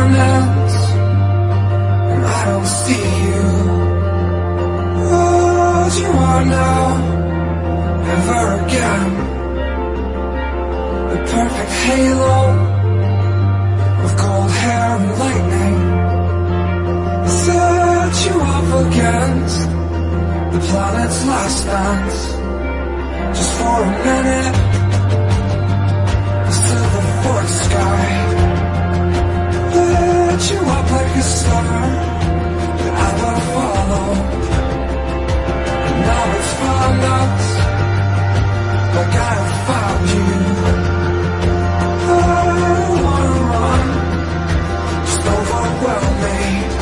darkness, and I don't see you as you are now, ever again. The perfect halo of gold hair and lightning set you up against the planet's last dance. Just for a minute, the silver forked sky lit you up like a star that I will follow. And now it's found us, like I have found you. I don't wanna run, just overwhelm me.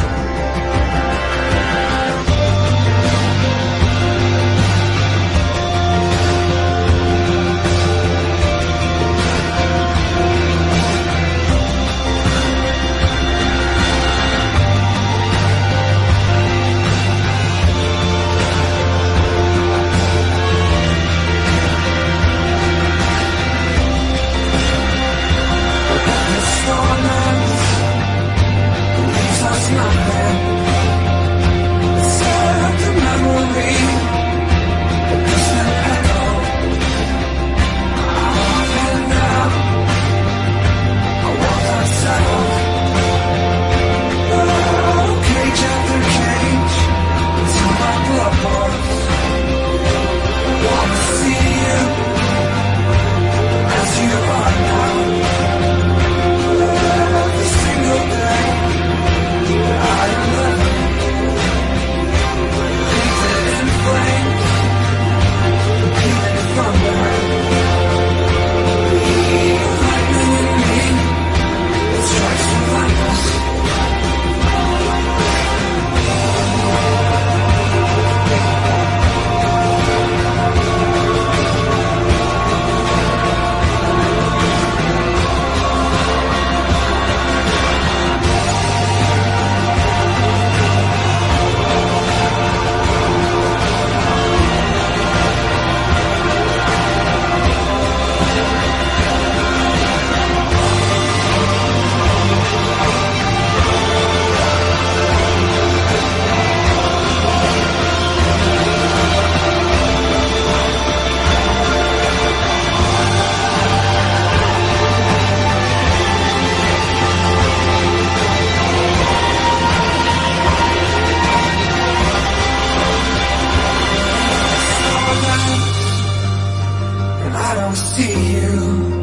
See you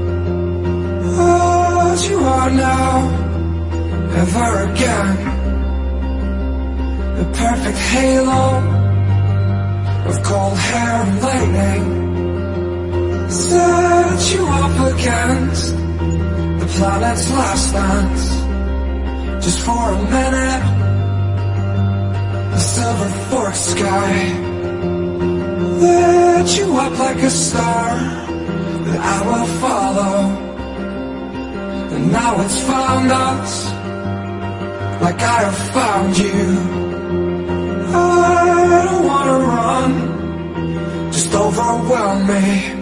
as you are now, ever again. The perfect halo of gold hair and lightning set you up against the planet's last dance. Just for a minute, the silver forked sky lit you up like a star that I will follow. And now it's found us, like I have found you. I don't wanna run, just overwhelm me.